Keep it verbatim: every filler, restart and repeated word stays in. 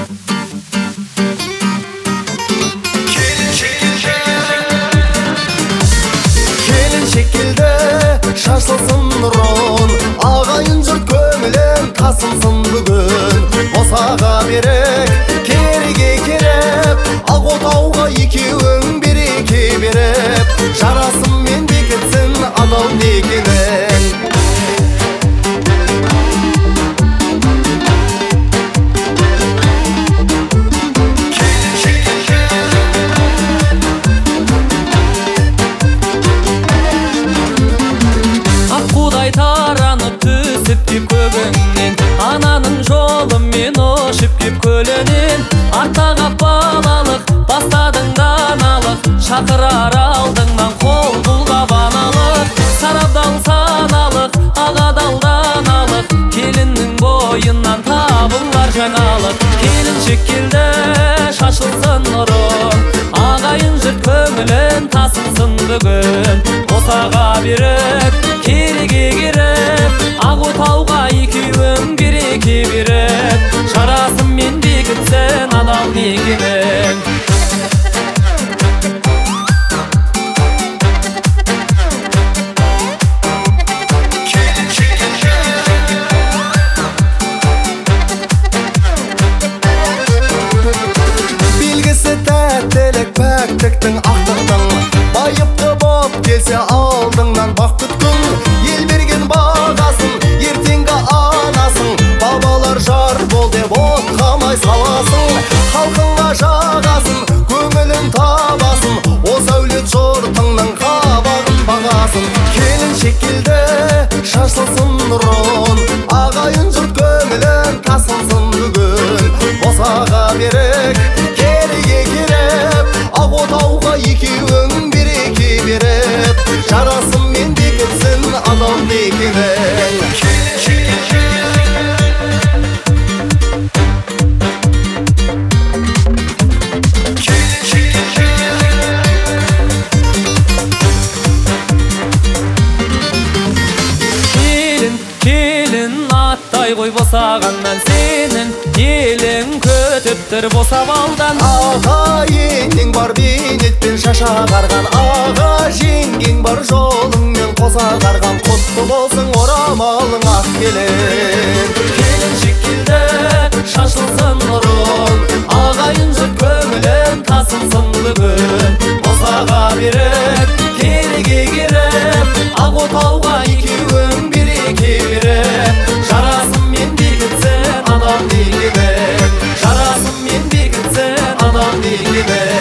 Келін шекілді шашылсын нұрын, ағайын жұрт көңілін тасынсын бүгін. Босаға берек кереге кереп, ақ отауға екеуің береке беріп, жарасыммен бекітсін адал некенің. Аққудай таранып түсіп кеп көгіңнен, ананың жолымен ұшып кеп көлінен. Артаға балалық бастадың даналық, шақырар алдыңнан қол бұлғап аналық. Сарабдал саналық, ағадал даналық, келіннің бойынан табылар жаңалық. Келіншек келді шашылсын нұрын, ағайын жұрт көңілін тасынсын бүгін. Босаға беріп кереге керіп, ақ отауға екеуің береке беріп, жарасыммен бекітсін адал некенің. Белгісі тәттілік пәктіктің ақтықтың, байыпты боп келсе алдыңнан бақ күткің. Ел берген бағасын, ертеңгі анасың, бабалар жар бол деп отқамай саласың. Халқыңға жағасын, көңілін табасын, осы әулет жұртыңның қабағын бағасын. Келіншек келді шашылсын нұрын, ағайын жұрт көңілін тасынсын бүгін. Босаға берек кереге кереп, ақ отауға екеуің береке беріп, жарасыммен бекітсін адал некенің. Келін, келін аттай қой босағаннан, сенің елің көтіп тұр босап алдан. Ағайының бар бейнетпен шаша қарған, аға жеңгең бар жолыңмен қоса қарған. Құтты болсын орамалың ақ келін. Келіншек келді шашылсын нұрын, ағайын жұрт көңілін тасынсын бүгін. Босаға беріп кереге керіп, ақ отауға екеуің береке беріп, жарасыммен бекітсін адал некенің. Жарасыммен бекітсін адал некенің.